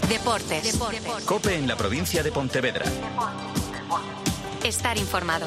Deportes. COPE en la provincia de Pontevedra. Estar informado.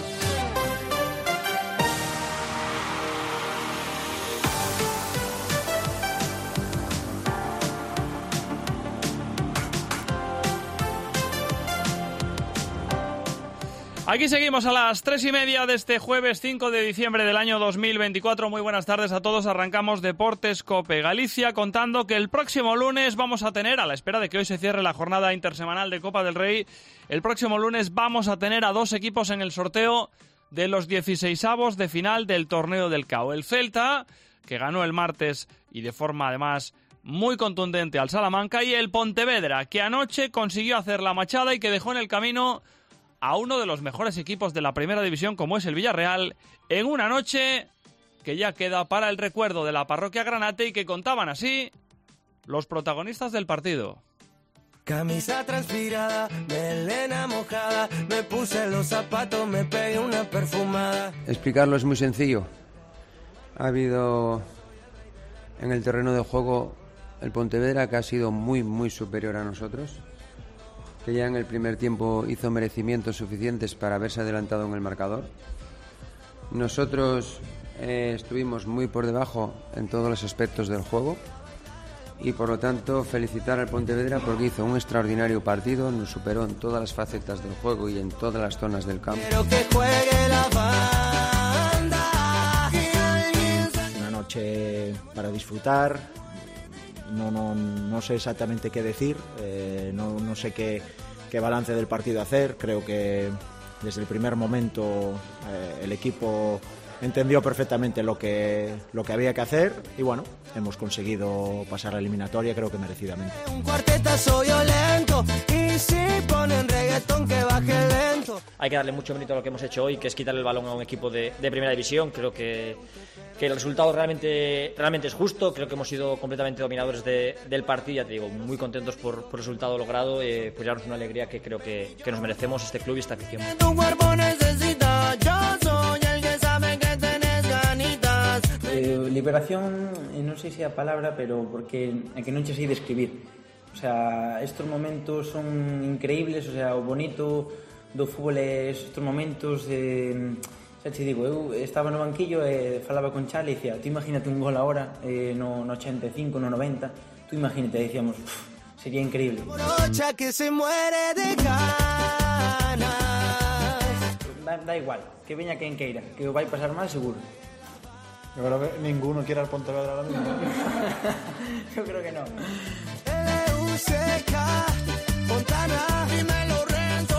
Aquí seguimos a las 3:30 de este jueves 5 de diciembre del año 2024. Muy buenas tardes a todos. Arrancamos Deportes COPE Galicia contando que el próximo lunes vamos a tener, a la espera de que hoy se cierre la jornada intersemanal de Copa del Rey, el próximo lunes vamos a tener a dos equipos en el sorteo de los 16avos de final del Torneo del CAO. El Celta, que ganó el martes y de forma además muy contundente al Salamanca, y el Pontevedra, que anoche consiguió hacer la machada y que dejó en el camino a uno de los mejores equipos de la primera división como es el Villarreal, en una noche que ya queda para el recuerdo de la parroquia Granate y que contaban así los protagonistas del partido. Camisa transpirada, melena mojada, me puse los zapatos, me pegué una perfumada. Explicarlo es muy sencillo. Ha habido en el terreno de juego el Pontevedra, que ha sido muy superior a nosotros, que ya en el primer tiempo hizo merecimientos suficientes para haberse adelantado en el marcador. Nosotros estuvimos muy por debajo en todos los aspectos del juego y por lo tanto felicitar al Pontevedra porque hizo un extraordinario partido, nos superó en todas las facetas del juego y en todas las zonas del campo. Quiero que juegue la banda. Una noche para disfrutar. No sé exactamente qué decir, no sé qué balance del partido hacer. Creo que desde el primer momento el equipo entendió perfectamente lo que había que hacer y bueno, hemos conseguido pasar la eliminatoria, creo que merecidamente. Un cuartetazo violento y si ponen reggaetón que baje lento. Hay que darle mucho mérito a lo que hemos hecho hoy, que es quitarle el balón a un equipo de primera división. Creo que el resultado realmente es justo. Creo que hemos sido completamente dominadores del partido. Ya te digo, muy contentos por el resultado logrado. Pues llevarnos una alegría que creo que nos merecemos este club y esta afición. Tu cuerpo necesita, yo soy el que sabe que tenés ganitas. Liberación, non sei se é a palabra, pero porque é que non che sei describir. O sea, estos momentos son increíbles, o sea, o bonito do fútbol é estes momentos de... Xa te digo, eu estaba no banquillo e falaba con Chale e dicía, tú imagínate un gol ahora no 85, no 90, tú imagínate, decíamos, sería increíble. Morocha que se muere de ganas. Da igual, que veña quen queira, que o vai pasar mal seguro. Yo creo que ninguno quiere al Pontevedra ahora mismo. Yo creo que no. LUCK, Fontana, dímelo Renzo.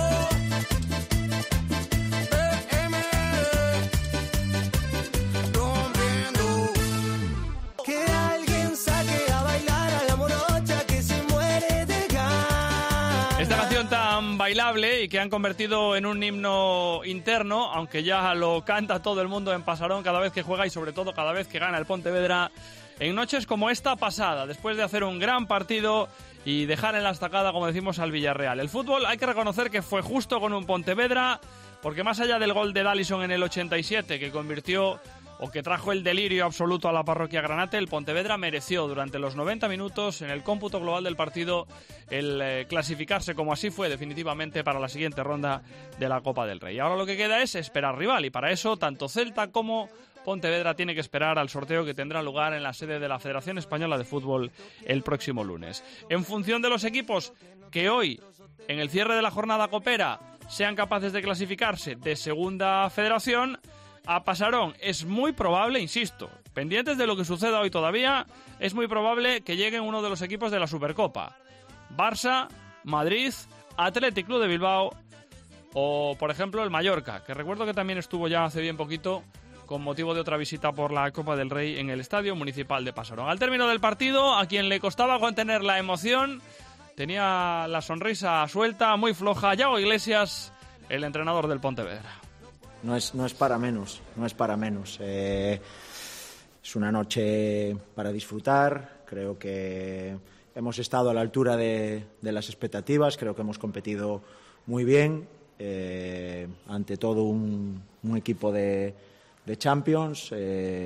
Rompiendo. Que alguien saque a bailar a la morocha que se muere de ganas. Esta canción tan bailable y que han convertido en un himno interno, aunque ya lo canta todo el mundo en Pasarón cada vez que juega y sobre todo cada vez que gana el Pontevedra, en noches como esta pasada, después de hacer un gran partido y dejar en la estacada, como decimos, al Villarreal. El fútbol hay que reconocer que fue justo con un Pontevedra, porque más allá del gol de Dallison en el 87, que convirtió o que trajo el delirio absoluto a la parroquia Granate, el Pontevedra mereció durante los 90 minutos en el cómputo global del partido el clasificarse, como así fue definitivamente, para la siguiente ronda de la Copa del Rey. Ahora lo que queda es esperar rival y para eso tanto Celta como Pontevedra tiene que esperar al sorteo que tendrá lugar en la sede de la Federación Española de Fútbol el próximo lunes. En función de los equipos que hoy, en el cierre de la jornada copera, sean capaces de clasificarse de segunda federación, a Pasarón es muy probable, insisto, pendientes de lo que suceda hoy todavía, es muy probable que lleguen uno de los equipos de la Supercopa. Barça, Madrid, Athletic Club de Bilbao o, por ejemplo, el Mallorca, que recuerdo que también estuvo ya hace bien poquito con motivo de otra visita por la Copa del Rey en el Estadio Municipal de Pasarón. Al término del partido, a quien le costaba contener la emoción, tenía la sonrisa suelta, muy floja, Yago Iglesias, el entrenador del Pontevedra. No es para menos, es una noche para disfrutar. Creo que hemos estado a la altura de las expectativas, creo que hemos competido muy bien, ante todo un equipo de Champions.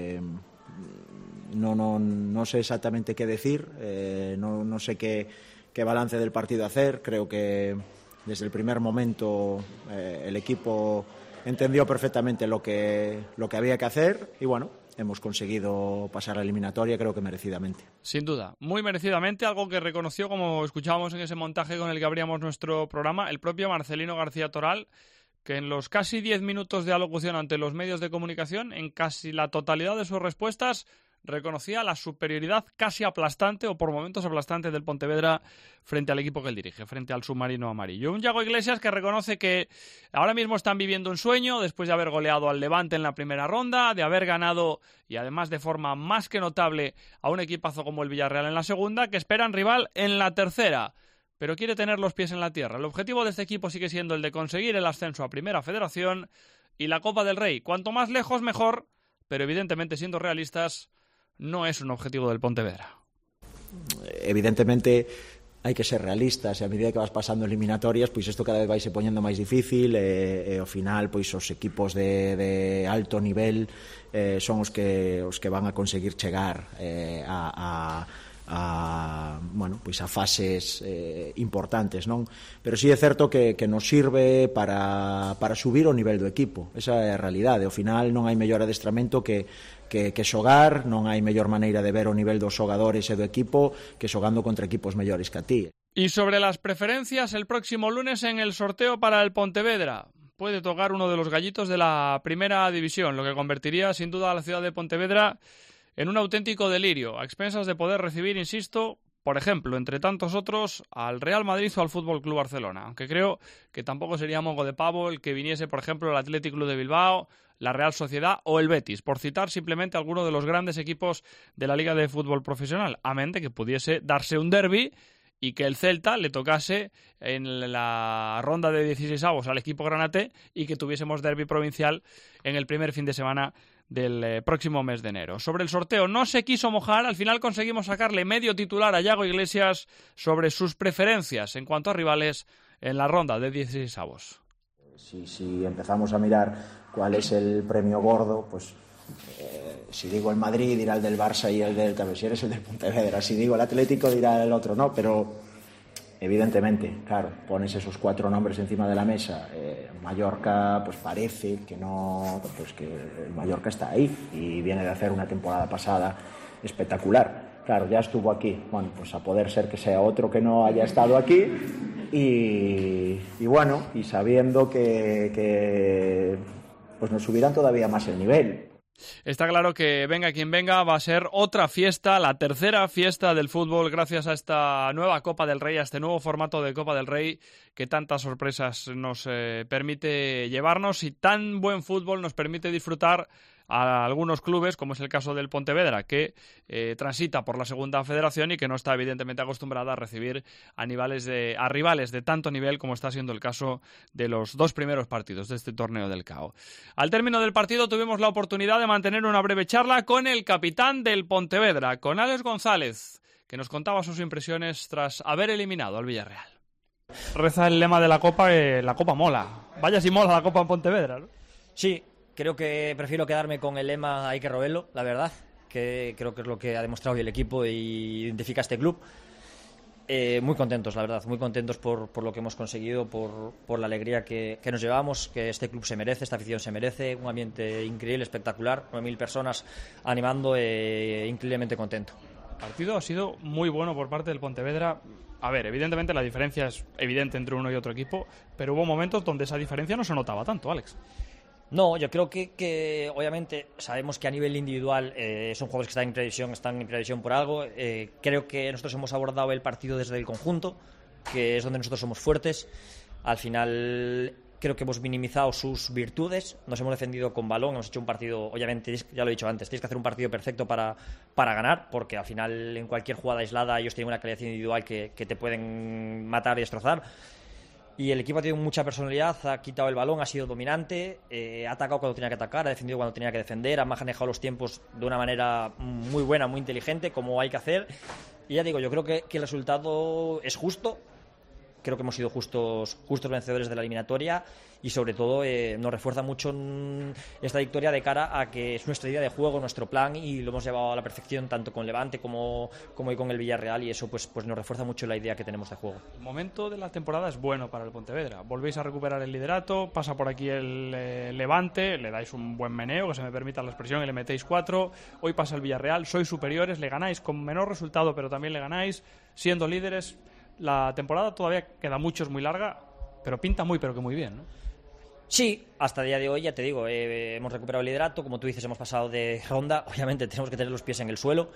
No sé exactamente qué decir, no sé qué qué balance del partido hacer. Creo que desde el primer momento el equipo entendió perfectamente lo que había que hacer y bueno, hemos conseguido pasar la eliminatoria, creo que merecidamente. Sin duda, muy merecidamente, algo que reconoció, como escuchábamos en ese montaje con el que abríamos nuestro programa, el propio Marcelino García Toral, que en los casi 10 minutos de alocución ante los medios de comunicación, en casi la totalidad de sus respuestas, reconocía la superioridad casi aplastante o por momentos aplastante del Pontevedra frente al equipo que él dirige, frente al submarino amarillo. Un Yago Iglesias que reconoce que ahora mismo están viviendo un sueño después de haber goleado al Levante en la primera ronda, de haber ganado y además de forma más que notable a un equipazo como el Villarreal en la segunda, que esperan rival en la tercera, pero quiere tener los pies en la tierra. El objetivo de este equipo sigue siendo el de conseguir el ascenso a Primera Federación y la Copa del Rey. Cuanto más lejos mejor, pero evidentemente siendo realistas, no es un objetivo del Pontevedra. Evidentemente hai que ser realistas e a medida que vas pasando eliminatorias pois isto cada vez vai se poñendo máis difícil e ao final pois os equipos de alto nivel son os que van a conseguir chegar bueno, pois a fases importantes, non? Pero sí é certo que nos sirve para subir o nivel do equipo. Esa é a realidade. Ao final non hai mellor adestramento que xogar, non hai mellor maneira de ver o nivel dos xogadores e do equipo que xogando contra equipos mellores que a ti. Y sobre las preferencias, el próximo lunes en el sorteo para el Pontevedra puede tocar uno de los gallitos de la primera división, lo que convertiría sin duda a la ciudad de Pontevedra en un auténtico delirio, a expensas de poder recibir, insisto, por ejemplo, entre tantos otros, al Real Madrid o al Fútbol Club Barcelona, aunque creo que tampoco sería moco de pavo el que viniese, por ejemplo, el Athletic Club de Bilbao, la Real Sociedad o el Betis, por citar simplemente alguno de los grandes equipos de la Liga de Fútbol Profesional, a mente que pudiese darse un derbi y que el Celta le tocase en la ronda de 16avos al equipo granate y que tuviésemos derbi provincial en el primer fin de semana del próximo mes de enero. Sobre el sorteo no se quiso mojar, al final conseguimos sacarle medio titular a Yago Iglesias sobre sus preferencias en cuanto a rivales en la ronda de 16avos. Si empezamos a mirar cuál es el premio gordo, pues si digo el Madrid dirá el del Barça y el del si eres el del Pontevedra, si digo el Atlético dirá el otro, no, pero evidentemente, claro, pones esos 4 nombres encima de la mesa. Mallorca, pues parece que no, pues que el Mallorca está ahí y viene de hacer una temporada pasada espectacular. Claro, ya estuvo aquí, bueno, pues a poder ser que sea otro que no haya estado aquí y bueno, y sabiendo que pues nos subirán todavía más el nivel. Está claro que venga quien venga, va a ser otra fiesta, la tercera fiesta del fútbol gracias a esta nueva Copa del Rey, a este nuevo formato de Copa del Rey que tantas sorpresas nos permite llevarnos y tan buen fútbol nos permite disfrutar a algunos clubes, como es el caso del Pontevedra, que transita por la segunda federación y que no está evidentemente acostumbrada a recibir a rivales de tanto nivel como está siendo el caso de los 2 primeros partidos de este torneo del CAO. Al término del partido tuvimos la oportunidad de mantener una breve charla con el capitán del Pontevedra, con Alex González, que nos contaba sus impresiones tras haber eliminado al Villarreal. Reza el lema de la Copa, la Copa mola. Vaya si mola la Copa en Pontevedra, ¿no? Sí. Creo que prefiero quedarme con el lema hay que robarlo, la verdad, que creo que es lo que ha demostrado hoy el equipo y identifica este club. Muy contentos, la verdad, muy contentos por lo que hemos conseguido, por la alegría que nos llevamos, que este club se merece, esta afición se merece, un ambiente increíble, espectacular, 9.000 personas animando, increíblemente contento. El partido ha sido muy bueno por parte del Pontevedra. A ver, evidentemente la diferencia es evidente entre uno y otro equipo, pero hubo momentos donde esa diferencia no se notaba tanto, Alex. No, yo creo que obviamente sabemos que a nivel individual son jugadores que están en previsión por algo. Creo que nosotros hemos abordado el partido desde el conjunto, que es donde nosotros somos fuertes. Al final creo que hemos minimizado sus virtudes, nos hemos defendido con balón, hemos hecho un partido, obviamente, ya lo he dicho antes, tienes que hacer un partido perfecto para ganar, porque al final en cualquier jugada aislada ellos tienen una calidad individual que te pueden matar y destrozar. Y el equipo ha tenido mucha personalidad, ha quitado el balón, ha sido dominante, ha atacado cuando tenía que atacar, ha defendido cuando tenía que defender, ha manejado los tiempos de una manera muy buena, muy inteligente, como hay que hacer. Y ya digo, yo creo que el resultado es justo. creo que hemos sido justos vencedores de la eliminatoria y sobre todo nos refuerza mucho esta victoria de cara a que es nuestra idea de juego, nuestro plan, y lo hemos llevado a la perfección tanto con Levante como hoy con el Villarreal, y eso pues nos refuerza mucho la idea que tenemos de juego. El momento de la temporada es bueno para el Pontevedra. Volvéis a recuperar el liderato, pasa por aquí el Levante, le dais un buen meneo, que se me permita la expresión, y le metéis 4. Hoy pasa el Villarreal, sois superiores, le ganáis con menor resultado, pero también le ganáis siendo líderes. La temporada todavía queda mucho, es muy larga, pero pinta pero que muy bien, ¿no? Sí, hasta el día de hoy, ya te digo, hemos recuperado el liderato, como tú dices, hemos pasado de ronda, obviamente tenemos que tener los pies en el suelo.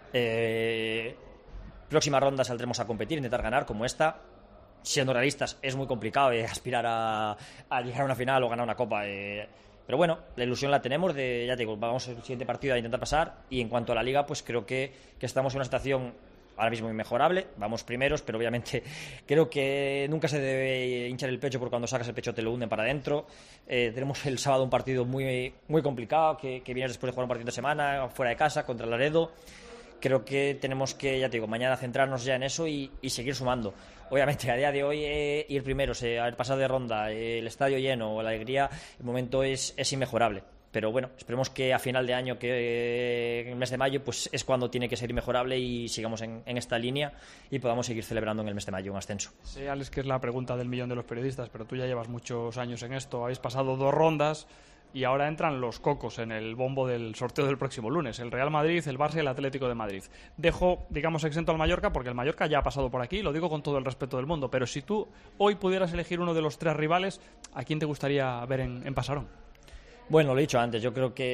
Próxima ronda saldremos a competir, intentar ganar como esta. Siendo realistas, es muy complicado aspirar a llegar a una final o ganar una copa. Pero bueno, la ilusión la tenemos, ya te digo, vamos al siguiente partido a intentar pasar, y en cuanto a la Liga, pues creo que estamos en una situación ahora mismo inmejorable, vamos primeros, pero obviamente creo que nunca se debe hinchar el pecho, porque cuando sacas el pecho te lo hunden para adentro. Tenemos el sábado un partido muy, muy complicado, que viene después de jugar un partido de semana, fuera de casa, contra el Laredo. Creo que tenemos que, ya te digo, mañana centrarnos ya en eso y seguir sumando. Obviamente, a día de hoy, ir primeros, haber pasado de ronda, el estadio lleno, la alegría, el momento es inmejorable. Pero bueno, esperemos que a final de año, que en el mes de mayo, pues es cuando tiene que ser inmejorable y sigamos en esta línea y podamos seguir celebrando en el mes de mayo un ascenso. Sí, Alex, que es la pregunta del millón de los periodistas, pero tú ya llevas muchos años en esto, habéis pasado 2 rondas y ahora entran los cocos en el bombo del sorteo del próximo lunes, el Real Madrid, el Barça y el Atlético de Madrid. Dejo, digamos, exento al Mallorca, porque el Mallorca ya ha pasado por aquí, lo digo con todo el respeto del mundo, pero si tú hoy pudieras elegir uno de los 3 rivales, ¿a quién te gustaría ver en Pasarón? Bueno, lo he dicho antes, yo creo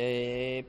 que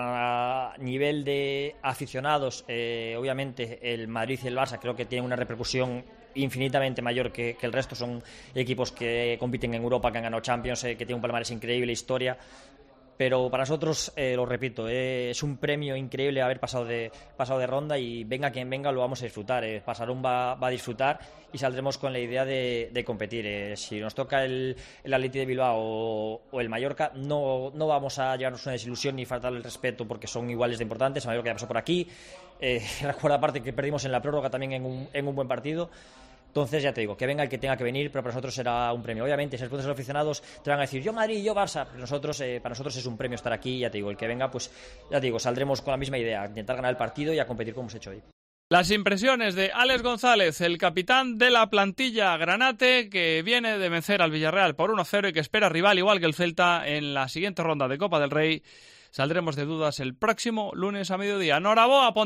para nivel de aficionados, obviamente el Madrid y el Barça creo que tienen una repercusión infinitamente mayor que el resto. Son equipos que compiten en Europa, que han ganado Champions, que tienen un palmarés increíble, historia. Pero para nosotros, lo repito, es un premio increíble haber pasado de ronda, y venga quien venga lo vamos a disfrutar. Pasarón va a disfrutar y saldremos con la idea de competir. Si nos toca el Athletic de Bilbao o el Mallorca, no vamos a llevarnos una desilusión ni faltarle el respeto, porque son iguales de importantes. El Mallorca ya pasó por aquí. Recuerda aparte que perdimos en la prórroga también en un buen partido. Entonces, ya te digo, que venga el que tenga que venir, pero para nosotros será un premio. Obviamente, si los aficionados te van a decir yo Madrid, yo Barça, pero para nosotros es un premio estar aquí. Ya te digo, el que venga, pues ya te digo, saldremos con la misma idea, intentar ganar el partido y a competir como hemos hecho hoy. Las impresiones de Alex González, el capitán de la plantilla granate, que viene de vencer al Villarreal por 1-0 y que espera rival igual que el Celta en la siguiente ronda de Copa del Rey. Saldremos de dudas el próximo lunes a mediodía. Enhorabuena,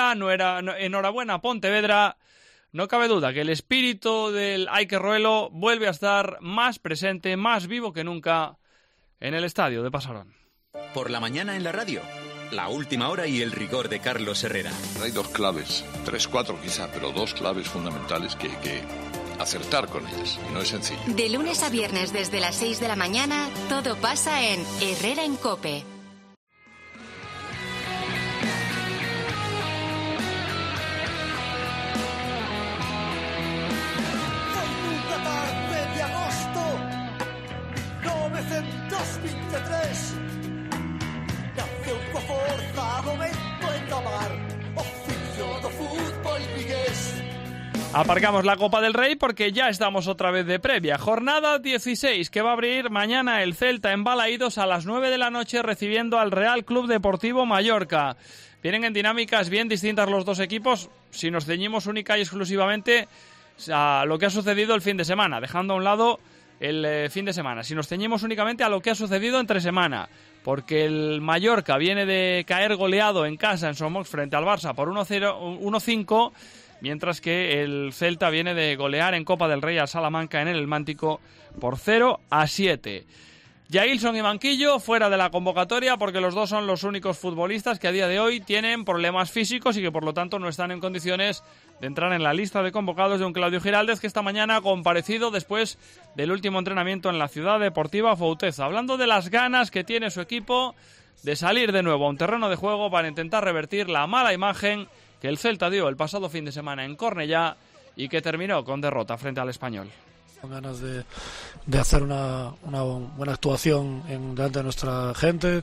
Pontevedra. No cabe duda que el espíritu del Aike Roelo vuelve a estar más presente, más vivo que nunca en el estadio de Pasarón. Por la mañana en la radio, la última hora y el rigor de Carlos Herrera. Hay 2 claves, 3, 4 quizá, pero 2 claves fundamentales que hay que acertar con ellas, y no es sencillo. De lunes a viernes desde las 6 de la mañana, todo pasa en Herrera en COPE. Aparcamos la Copa del Rey porque ya estamos otra vez de previa. Jornada 16 que va a abrir mañana el Celta en Balaídos a las 9 de la noche recibiendo al Real Club Deportivo Mallorca. Vienen en dinámicas bien distintas los dos equipos si nos ceñimos única y exclusivamente a lo que ha sucedido el fin de semana, dejando a un lado el fin de semana. Si nos ceñimos únicamente a lo que ha sucedido entre semana, porque el Mallorca viene de caer goleado en casa en Somox frente al Barça por 1-5, mientras que el Celta viene de golear en Copa del Rey al Salamanca en el Mántico por 0-7. Jailson y Banquillo fuera de la convocatoria porque los dos son los únicos futbolistas que a día de hoy tienen problemas físicos y que por lo tanto no están en condiciones de entrar en la lista de convocados de un Claudio Giraldez que esta mañana ha comparecido después del último entrenamiento en la Ciudad Deportiva Fouteza, hablando de las ganas que tiene su equipo de salir de nuevo a un terreno de juego para intentar revertir la mala imagen que el Celta dio el pasado fin de semana en Cornellá y que terminó con derrota frente al Español. Con ganas de hacer una buena actuación delante de nuestra gente,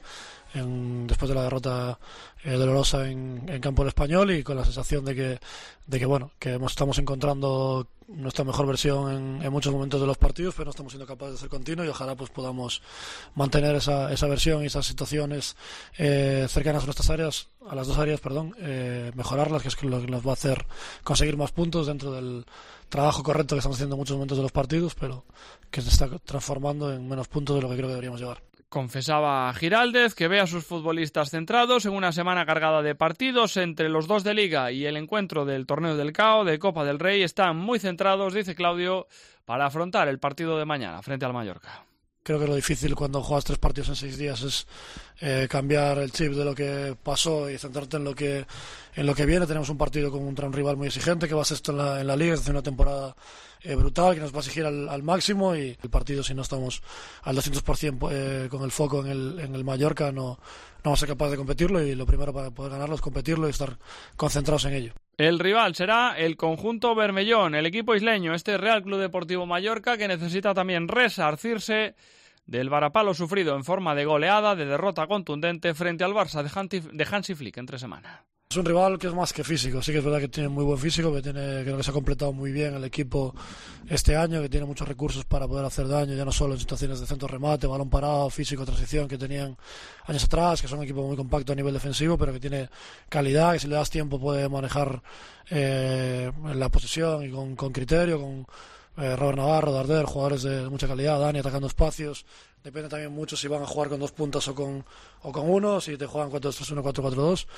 después de la derrota dolorosa en campo del Español, y con la sensación de que estamos encontrando nuestra mejor versión en muchos momentos de los partidos, pero no estamos siendo capaces de ser continuos, y ojalá pues podamos mantener esa versión y esas situaciones cercanas a nuestras áreas, a las dos áreas, mejorarlas, que es lo que nos va a hacer conseguir más puntos dentro del trabajo correcto que estamos haciendo en muchos momentos de los partidos, pero que se está transformando en menos puntos de lo que creo que deberíamos llevar. Confesaba Giraldez que ve a sus futbolistas centrados en una semana cargada de partidos. Entre los 2 de Liga y el encuentro del Torneo del CAO, de Copa del Rey, están muy centrados, dice Claudio, para afrontar el partido de mañana frente al Mallorca. Creo que lo difícil cuando juegas 3 partidos en 6 días es cambiar el chip de lo que pasó y centrarte en lo que viene. Tenemos un partido contra un rival muy exigente que va a ser esto en la Liga, es decir, una temporada brutal, que nos va a exigir al máximo, y el partido, si no estamos al 200% con el foco en el Mallorca, no vamos a ser capaces de competirlo, y lo primero para poder ganarlo es competirlo y estar concentrados en ello. El rival será el conjunto bermellón, el equipo isleño, este Real Club Deportivo Mallorca, que necesita también resarcirse del varapalo sufrido en forma de goleada, de derrota contundente frente al Barça de Hansi Flick entre semana. Es un rival que es más que físico, sí que es verdad que tiene muy buen físico, creo que se ha completado muy bien el equipo este año, que tiene muchos recursos para poder hacer daño, ya no solo en situaciones de centro remate, balón parado, físico, transición, que tenían años atrás, que son un equipo muy compacto a nivel defensivo, pero que tiene calidad, que si le das tiempo puede manejar la posesión y con criterio, con Robert Navarro, Darder, jugadores de mucha calidad, Dani atacando espacios. Depende también mucho si van a jugar con 2 puntas o con uno, si te juegan 4-2-3-1, 4-4-2,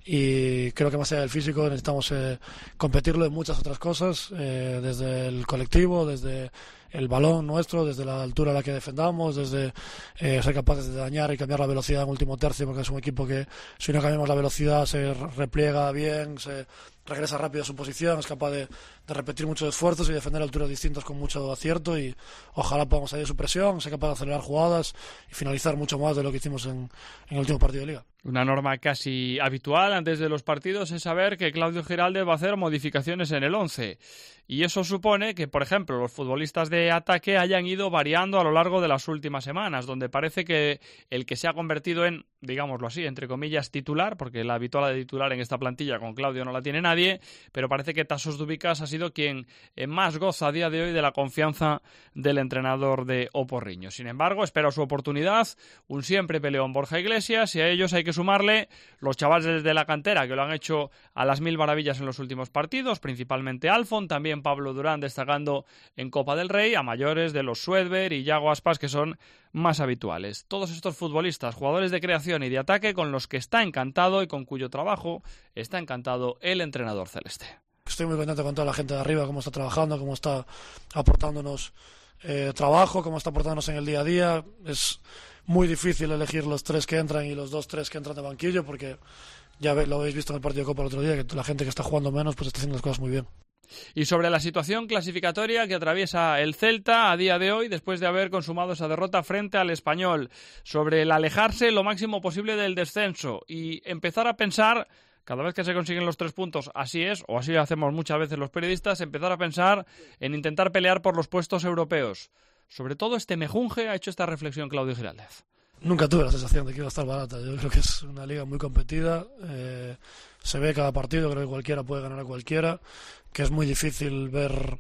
y creo que más allá del físico necesitamos competirlo en muchas otras cosas, desde el colectivo, desde el balón nuestro, desde la altura a la que defendamos, desde ser capaces de dañar y cambiar la velocidad en último tercio, porque es un equipo que si no cambiamos la velocidad se repliega bien, se regresa rápido a su posición, es capaz de repetir muchos esfuerzos y defender alturas distintas con mucho acierto, y ojalá podamos salir de su presión, ser capaz de acelerar jugadas y finalizar mucho más de lo que hicimos en el último partido de Liga. Una norma casi habitual antes de los partidos es saber que Claudio Giraldez va a hacer modificaciones en el 11. Y eso supone que, por ejemplo, los futbolistas de ataque hayan ido variando a lo largo de las últimas semanas, donde parece que el que se ha convertido en, digámoslo así, entre comillas, titular, porque la habitual de titular en esta plantilla con Claudio no la tiene nadie, pero parece que Tasos Dubicas ha sido quien más goza a día de hoy de la confianza del entrenador de Oporriño. Sin embargo, espera su oportunidad, un siempre peleón Borja Iglesias, y a ellos hay que sumarle los chavales de la cantera que lo han hecho a las 1000 maravillas en los últimos partidos, principalmente Alfon, también Pablo Durán destacando en Copa del Rey, a mayores de los Suedberg y Yago Aspas, que son más habituales. Todos estos futbolistas, jugadores de creación y de ataque, con los que está encantado y con cuyo trabajo está encantado el entrenador celeste. Estoy muy contento con toda la gente de arriba, cómo está trabajando, cómo está aportándonos trabajo, cómo está aportándonos en el día a día. Es muy difícil elegir los 3 que entran y los 2-3 que entran de banquillo, porque ya lo habéis visto en el partido de Copa el otro día, que la gente que está jugando menos pues está haciendo las cosas muy bien. Y sobre la situación clasificatoria que atraviesa el Celta a día de hoy, después de haber consumado esa derrota frente al Español, sobre el alejarse lo máximo posible del descenso y empezar a pensar, cada vez que se consiguen los 3 puntos, así es, o así hacemos muchas veces los periodistas, empezar a pensar en intentar pelear por los puestos europeos. Sobre todo este mejunje ha hecho esta reflexión Claudio Giraldez. Nunca tuve la sensación de que iba a estar barata. Yo creo que es una liga muy competida. Se ve cada partido, creo que cualquiera puede ganar a cualquiera. Que es muy difícil ver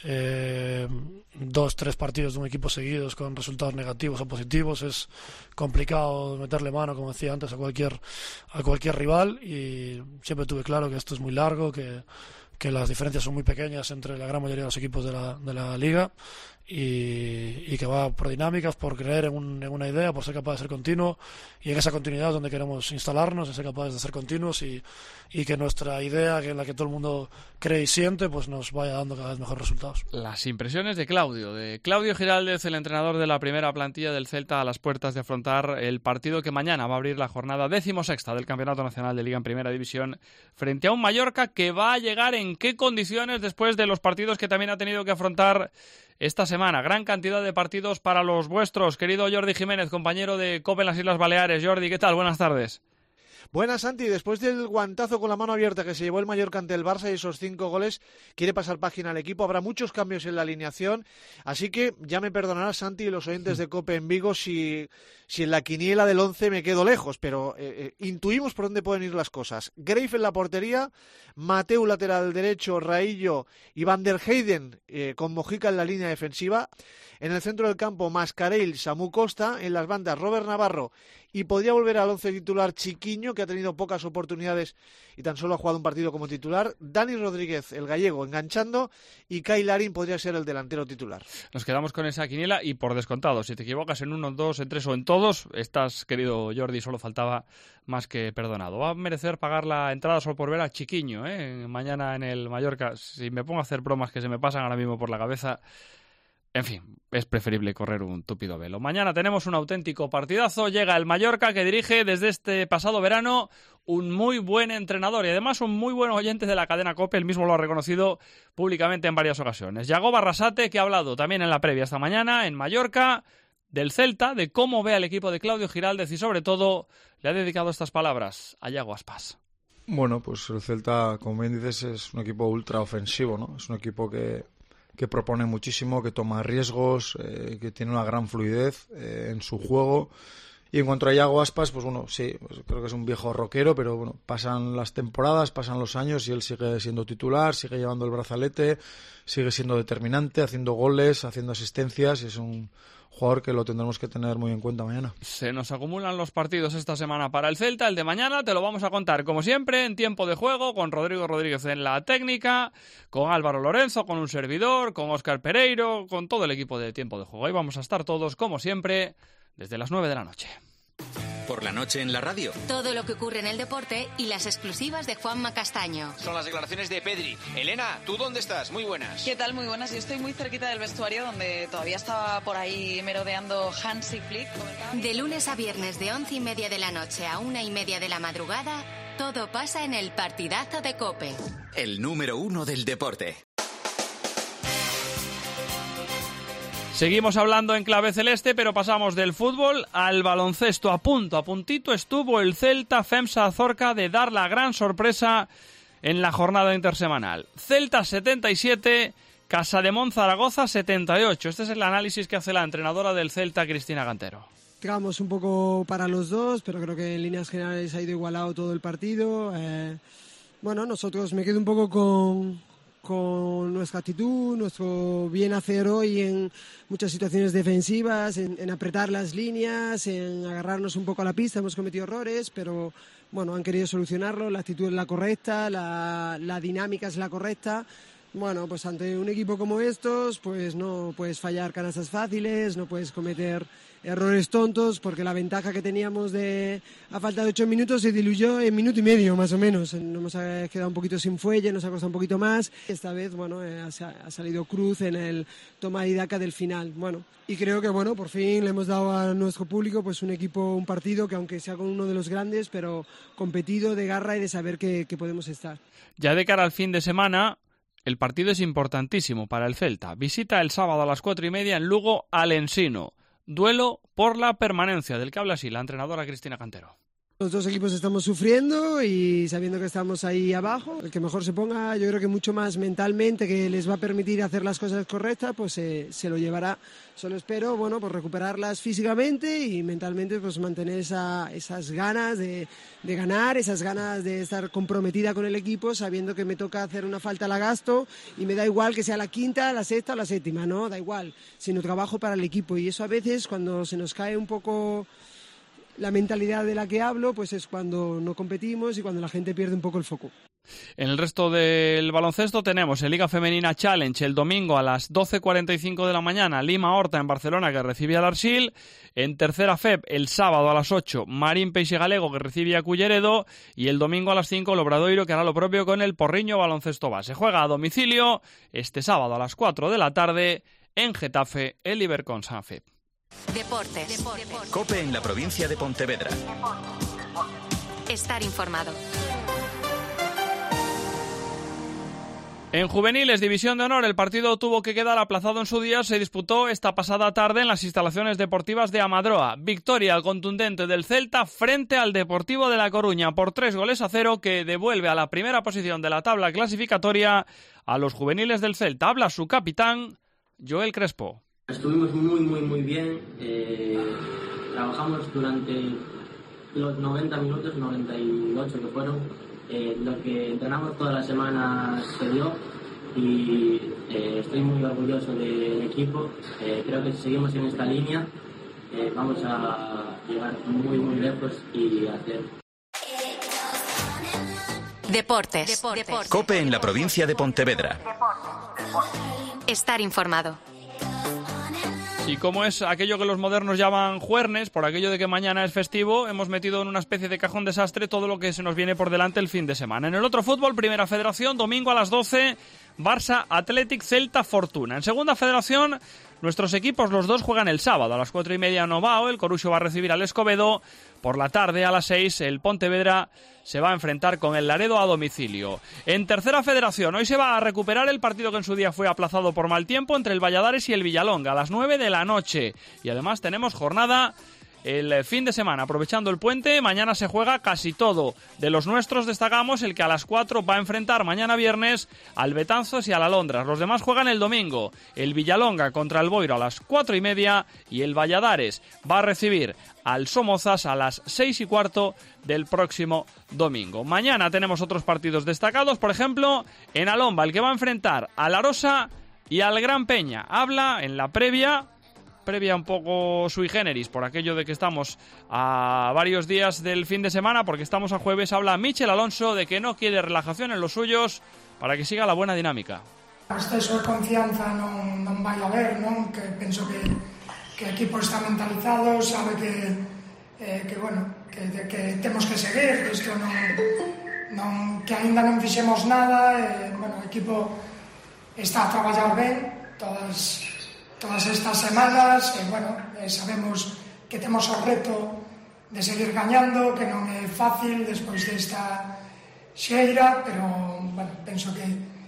2-3 partidos de un equipo seguidos con resultados negativos o positivos. Es complicado meterle mano, como decía antes, a cualquier rival. Y siempre tuve claro que esto es muy largo, que las diferencias son muy pequeñas entre la gran mayoría de los equipos de la liga, y que va por dinámicas, por creer en una idea, por ser capaz de ser continuo, y en esa continuidad es donde queremos instalarnos, en ser capaces de ser continuos y que nuestra idea, que en la que todo el mundo cree y siente, pues nos vaya dando cada vez mejores resultados. Las impresiones de Claudio Giraldez, el entrenador de la primera plantilla del Celta, a las puertas de afrontar el partido que mañana va a abrir la jornada 16ª del Campeonato Nacional de Liga en Primera División, frente a un Mallorca que va a llegar en qué condiciones después de los partidos que también ha tenido que afrontar esta semana. Gran cantidad de partidos para los vuestros. Querido Jordi Jiménez, compañero de COPE en las Islas Baleares. Jordi, ¿qué tal? Buenas tardes. Buenas, Santi. Después del guantazo con la mano abierta que se llevó el Mallorca ante el Barça y esos 5 goles, quiere pasar página al equipo. Habrá muchos cambios en la alineación, así que ya me perdonarás, Santi, y los oyentes de COPE en Vigo si en la quiniela del 11 me quedo lejos, pero intuimos por dónde pueden ir las cosas. Greif en la portería, Mateu lateral derecho, Raillo y Van der Heyden con Mojica en la línea defensiva. En el centro del campo, Mascarell, Samu Costa. En las bandas, Robert Navarro. Y podría volver al 11 titular Chiquiño, que ha tenido pocas oportunidades y tan solo ha jugado un partido como titular. Dani Rodríguez, el gallego, enganchando. Y Kai Larin podría ser el delantero titular. Nos quedamos con esa quiniela y por descontado, si te equivocas en 1, 2, en 3 o en todos, estás, querido Jordi, solo faltaba más que perdonado. Va a merecer pagar la entrada solo por ver a Chiquiño, mañana en el Mallorca. Si me pongo a hacer bromas que se me pasan ahora mismo por la cabeza... En fin, es preferible correr un túpido velo. Mañana tenemos un auténtico partidazo. Llega el Mallorca, que dirige desde este pasado verano un muy buen entrenador y además un muy buen oyente de la cadena COPE. Él mismo lo ha reconocido públicamente en varias ocasiones. Yago Barrasate, que ha hablado también en la previa esta mañana en Mallorca, del Celta, de cómo ve al equipo de Claudio Giraldez y sobre todo le ha dedicado estas palabras a Yago Aspas. Bueno, pues el Celta, como bien dices, es un equipo ultra ofensivo, ¿no? Es un equipo que propone muchísimo, que toma riesgos, que tiene una gran fluidez en su juego. Y en cuanto a Yago Aspas, pues bueno, sí, pues creo que es un viejo rockero, pero bueno, pasan las temporadas, pasan los años y él sigue siendo titular, sigue llevando el brazalete, sigue siendo determinante, haciendo goles, haciendo asistencias, y es un jugador que lo tendremos que tener muy en cuenta mañana. Se nos acumulan los partidos esta semana para el Celta. El de mañana te lo vamos a contar, como siempre, en tiempo de juego, con Rodrigo Rodríguez en la técnica, con Álvaro Lorenzo, con un servidor, con Óscar Pereiro, con todo el equipo de tiempo de juego. Ahí vamos a estar todos, como siempre, desde las 9 de la noche. Por la noche en la radio. Todo lo que ocurre en el deporte y las exclusivas de Juanma Castaño. Son las declaraciones de Pedri. Elena, ¿tú dónde estás? Muy buenas. ¿Qué tal? Muy buenas. Yo estoy muy cerquita del vestuario donde todavía estaba por ahí merodeando Hansi Flick. De lunes a viernes de 11:30 de la noche a 1:30 de la madrugada, todo pasa en el partidazo de COPE. El número 1 del deporte. Seguimos hablando en clave celeste, pero pasamos del fútbol al baloncesto. A puntito estuvo el Celta FEMSA Zorca de dar la gran sorpresa en la jornada intersemanal. Celta 77, Casademón Zaragoza 78. Este es el análisis que hace la entrenadora del Celta, Cristina Cantero. Digamos un poco para los dos, pero creo que en líneas generales ha ido igualado todo el partido. Bueno, nosotros me quedo un poco con nuestra actitud, nuestro bien hacer hoy en muchas situaciones defensivas, en apretar las líneas, en agarrarnos un poco a la pista. Hemos cometido errores, pero bueno, han querido solucionarlo, la actitud es la correcta, la dinámica es la correcta. Bueno, pues ante un equipo como estos, pues no puedes fallar canastas fáciles, no puedes cometer errores tontos, porque la ventaja que teníamos a falta de 8 minutos se diluyó en minuto y medio, más o menos. Nos hemos quedado un poquito sin fuelle, nos ha costado un poquito más. Esta vez, bueno, ha salido cruz en el toma y daca del final. Bueno, y creo que, bueno, por fin le hemos dado a nuestro público pues un partido que, aunque sea con uno de los grandes, pero competido, de garra y de saber que podemos estar. Ya de cara al fin de semana, el partido es importantísimo para el Celta. Visita el sábado a las 4:30 en Lugo al Ensino. Duelo por la permanencia, del que habla así la entrenadora Cristina Cantero. Los dos equipos estamos sufriendo y sabiendo que estamos ahí abajo. El que mejor se ponga, yo creo que mucho más mentalmente, que les va a permitir hacer las cosas correctas, pues se lo llevará. Solo espero, bueno, pues recuperarlas físicamente y mentalmente, pues mantener esas ganas de ganar, esas ganas de estar comprometida con el equipo, sabiendo que me toca hacer una falta, la gasto y me da igual que sea la quinta, la sexta o la séptima, no, da igual, sino trabajo para el equipo. Y eso a veces, cuando se nos cae un poco la mentalidad de la que hablo, pues es cuando no competimos y cuando la gente pierde un poco el foco. En el resto del baloncesto tenemos en Liga Femenina Challenge el domingo a las 12:45 de la mañana, Lima Horta en Barcelona, que recibe al Arsil. En tercera FEB el sábado a las 8, Marín Peixe Galego, que recibe a Culleredo. Y el domingo a las 5, el Obradoiro, que hará lo propio con el Porriño Baloncesto Base. Juega a domicilio este sábado a las 4 de la tarde en Getafe, el Ibercon Sanfeb. Deportes. COPE en la provincia de Pontevedra. Estar informado. En juveniles, División de Honor, el partido tuvo que quedar aplazado en su día. Se disputó esta pasada tarde en las instalaciones deportivas de Amadroa. Victoria contundente del Celta frente al Deportivo de La Coruña por 3-0, que devuelve a la primera posición de la tabla clasificatoria a los juveniles del Celta. Habla su capitán, Joel Crespo. Estuvimos muy bien. Trabajamos durante los 90 minutos, 98 que fueron. Lo que entrenamos toda la semana se dio y estoy muy orgulloso del equipo. Creo que si seguimos en esta línea vamos a llegar muy lejos y hacer. Deportes. COPE en la provincia de Pontevedra. Estar informado. Y como es aquello que los modernos llaman juernes, por aquello de que mañana es festivo, hemos metido en una especie de cajón desastre todo lo que se nos viene por delante el fin de semana. En el otro fútbol, Primera Federación, domingo a las 12, Barça, Athletic, Celta, Fortuna. En Segunda Federación, nuestros equipos, los dos, juegan el sábado a las 4:30 en Ovao. El Coruxo va a recibir al Escobedo. Por la tarde, a las 6, el Pontevedra se va a enfrentar con el Laredo a domicilio. En Tercera Federación, hoy se va a recuperar el partido que en su día fue aplazado por mal tiempo entre el Valladares y el Villalonga a las 9 de la noche. Y además tenemos jornada el fin de semana, aprovechando el puente. Mañana se juega casi todo. De los nuestros destacamos el que a las 4 va a enfrentar mañana viernes al Betanzos y al Alondras. Los demás juegan el domingo. El Villalonga contra el Boiro a las 4:30 y el Valladares va a recibir al Somozas a las 6:15 del próximo domingo. Mañana tenemos otros partidos destacados, por ejemplo, en Alomba, el que va a enfrentar a La Rosa y al Gran Peña. Habla en la previa un poco sui generis, por aquello de que estamos a varios días del fin de semana, porque estamos a jueves. Habla Michel Alonso de que no quiere relajación en los suyos para que siga la buena dinámica. Exceso de confianza non vai haber, non? Que penso que o equipo está mentalizado, sabe que temos que seguir, que isto que aínda non fixemos nada. O equipo está a traballar ben todas estas semanas, sabemos que temos o reto de seguir gañando, que non é fácil despois desta xeira, pero penso que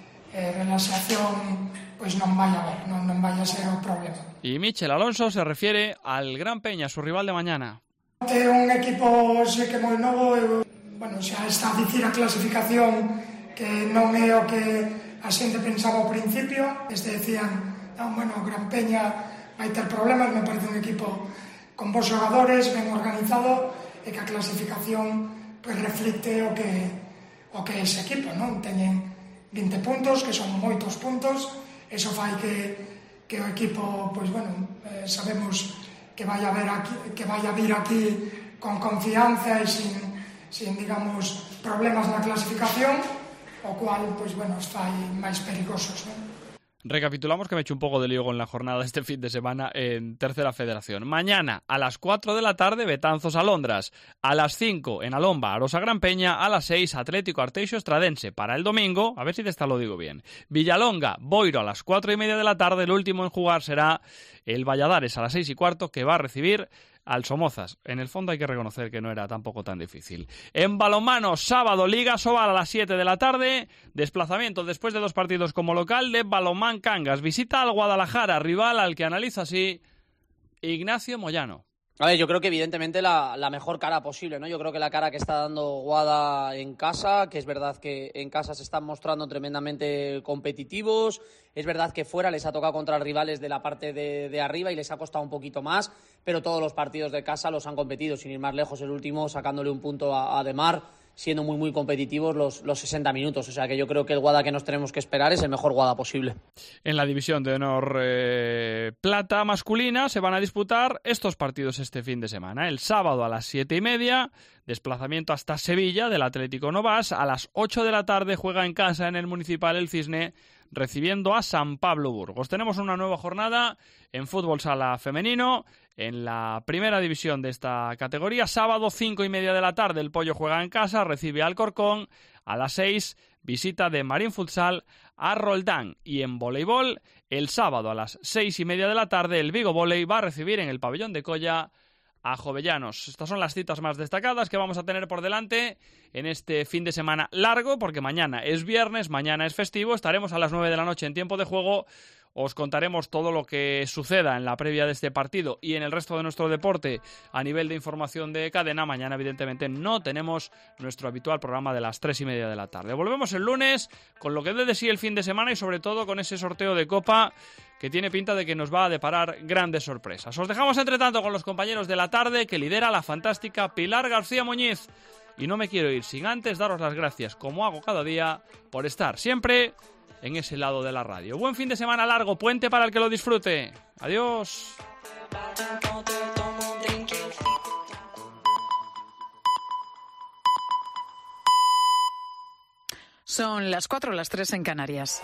relaxación non vai haber, non vai a ser o problema. Y Michel Alonso se refiere al Gran Peña, su rival de mañana. É un equipo sí que moi novo, xa está a dicir a clasificación que non é o que a xente pensaba ao principio. Decían, Gran Peña vai ter problemas. Me parece un equipo con bons xogadores, ben organizado, e que a clasificación reflicte o que é ese equipo, non? Teñen 20 puntos, que son moitos puntos. Eso fai que o equipo, sabemos que vai a vir aquí con confianza e sin digamos, problemas na clasificación, o cual, os fai máis perigosos, non? Recapitulamos que me he hecho un poco de lío con la jornada de este fin de semana en Tercera Federación. Mañana a las 4 de la tarde, Betanzos Alondras. A las 5 en Alomba, Arosa Gran Peña. A las 6, Atlético Arteixo Estradense. Para el domingo, a ver si de esta lo digo bien, Villalonga, Boiro a las 4:30 de la tarde. El último en jugar será el Valladares a las 6:15, que va a recibir al Somozas. En el fondo hay que reconocer que no era tampoco tan difícil. En balonmano, sábado, Liga Sobal a las 7 de la tarde. Desplazamiento después de 2 partidos como local de Balonmán Cangas. Visita al Guadalajara, rival al que analiza así Ignacio Moyano. A ver, yo creo que evidentemente la mejor cara posible, ¿no? Yo creo que la cara que está dando Guada en casa, que es verdad que en casa se están mostrando tremendamente competitivos, es verdad que fuera les ha tocado contra rivales de la parte de arriba y les ha costado un poquito más, pero todos los partidos de casa los han competido, sin ir más lejos el último, sacándole un punto a De Mar, siendo muy competitivos los 60 minutos. O sea que yo creo que el Guada que nos tenemos que esperar es el mejor Guada posible. En la División de Honor Plata masculina se van a disputar estos partidos este fin de semana. El sábado a las 7:30, desplazamiento hasta Sevilla del Atlético Novas. A las 8 de la tarde juega en casa en el Municipal el Cisne, recibiendo a San Pablo Burgos. Tenemos una nueva jornada en fútbol sala femenino en la primera división de esta categoría. Sábado 5:30 de la tarde el Pollo juega en casa, recibe al Corcón. A las 6 visita de Marín Futsal a Roldán. Y en voleibol el sábado a las 6:30 de la tarde el Vigo Voley va a recibir en el pabellón de Colla a Jovellanos. Estas son las citas más destacadas que vamos a tener por delante en este fin de semana largo, porque mañana es viernes, mañana es festivo, estaremos a las 9 de la noche en tiempo de juego. Os contaremos todo lo que suceda en la previa de este partido y en el resto de nuestro deporte a nivel de información de cadena. Mañana, evidentemente, no tenemos nuestro habitual programa de las 3:30 de la tarde. Volvemos el lunes con lo que dé de sí el fin de semana y sobre todo con ese sorteo de Copa que tiene pinta de que nos va a deparar grandes sorpresas. Os dejamos, entre tanto, con los compañeros de la tarde que lidera la fantástica Pilar García Muñiz. Y no me quiero ir sin antes daros las gracias, como hago cada día, por estar siempre en ese lado de la radio. Buen fin de semana largo, puente para el que lo disfrute. Adiós. Son las 4, las 3 en Canarias.